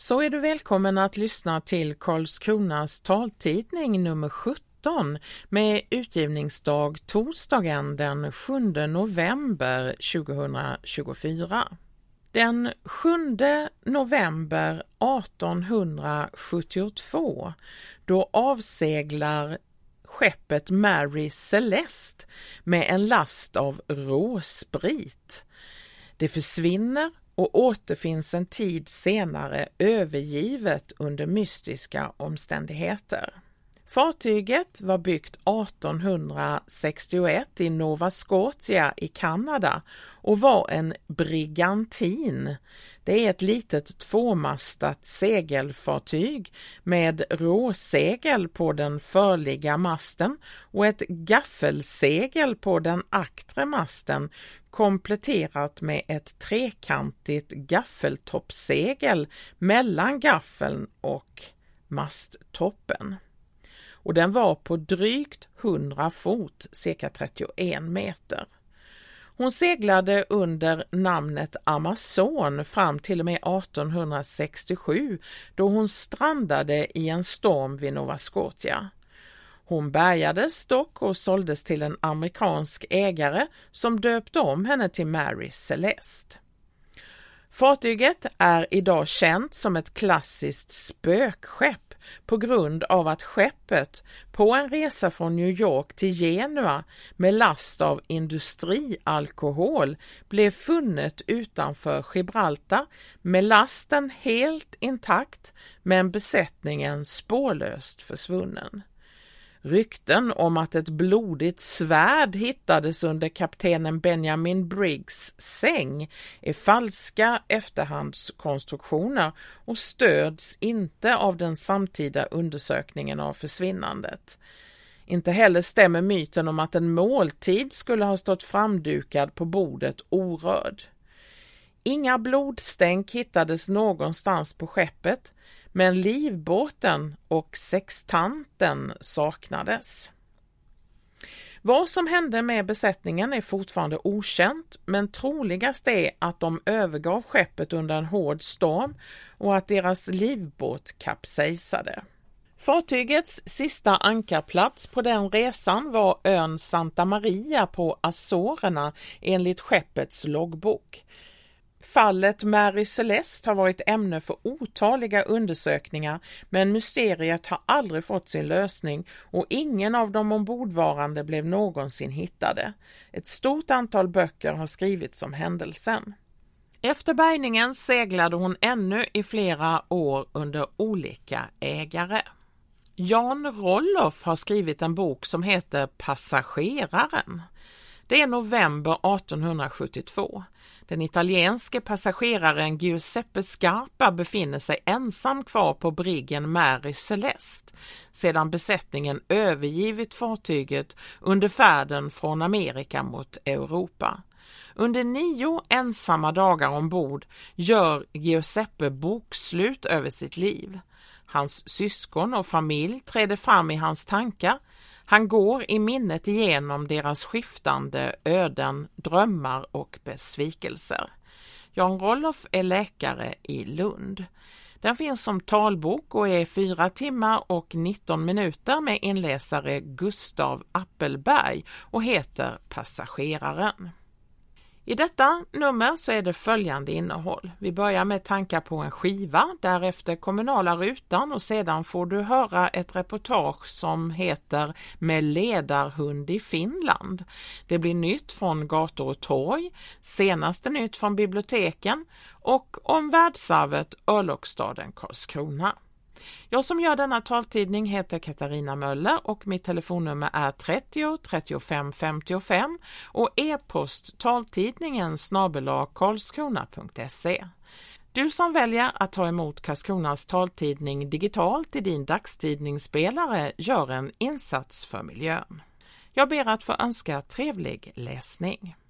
Så är du välkommen att lyssna till Karlskronas taltidning nummer 17 med utgivningsdag torsdagen den 7 november 2024. Den 7 november 1872 då avseglar skeppet Mary Celeste med en last av råsprit. Det försvinner och återfinns en tid senare övergivet under mystiska omständigheter. Fartyget var byggt 1861 i Nova Scotia i Kanada och var en brigantin. Det är ett litet tvåmastat segelfartyg med råsegel på den förliga masten och ett gaffelsegel på den aktre masten kompletterat med ett trekantigt gaffeltoppsegel mellan gaffeln och masttoppen. Och den var på drygt 100 fot, cirka 31 meter. Hon seglade under namnet Amazon fram till och med 1867 då hon strandade i en storm vid Nova Scotia. Hon bärgades dock och såldes till en amerikansk ägare som döpte om henne till Mary Celeste. Fartyget är idag känt som ett klassiskt spökskepp på grund av att skeppet på en resa från New York till Genua med last av industrialkohol blev funnet utanför Gibraltar med lasten helt intakt men besättningen spårlöst försvunnen. Rykten om att ett blodigt svärd hittades under kaptenen Benjamin Briggs säng är falska efterhandskonstruktioner och stöds inte av den samtida undersökningen av försvinnandet. Inte heller stämmer myten om att en måltid skulle ha stått framdukad på bordet orörd. Inga blodstänk hittades någonstans på skeppet, men livbåten och sextanten saknades. Vad som hände med besättningen är fortfarande okänt, men troligast är att de övergav skeppet under en hård storm och att deras livbåt kapsejsade. Fartygets sista ankarplats på den resan var ön Santa Maria på Azorerna enligt skeppets loggbok. Fallet Mary Celeste har varit ämne för otaliga undersökningar, men mysteriet har aldrig fått sin lösning och ingen av de ombordvarande blev någonsin hittade. Ett stort antal böcker har skrivits om händelsen. Efter bärgningen seglade hon ännu i flera år under olika ägare. Jan Rollof har skrivit en bok som heter Passageraren. Det är november 1872. Den italienske passageraren Giuseppe Scarpa befinner sig ensam kvar på briggen Mary Celeste sedan besättningen övergivit fartyget under färden från Amerika mot Europa. Under 9 ensamma dagar ombord gör Giuseppe bokslut över sitt liv. Hans syskon och familj träder fram i hans tankar. Han går i minnet igenom deras skiftande öden, drömmar och besvikelser. Jan Rollof är läkare i Lund. Den finns som talbok och är 4 timmar och 19 minuter med inläsare Gustav Appelberg och heter Passageraren. I detta nummer så är det följande innehåll. Vi börjar med tankar på en skiva, därefter kommunala rutan och sedan får du höra ett reportage som heter Med ledarhund i Finland. Det blir nytt från gator och torg, senaste nytt från biblioteken och om världsarvet örlogsstaden Karlskrona. Jag som gör denna taltidning heter Katarina Möller och mitt telefonnummer är 30 35 55 och e-post taltidningen@karlskrona.se. Du som väljer att ta emot Karlskronas taltidning digitalt i din dagstidningsspelare gör en insats för miljön. Jag ber att få önska trevlig läsning.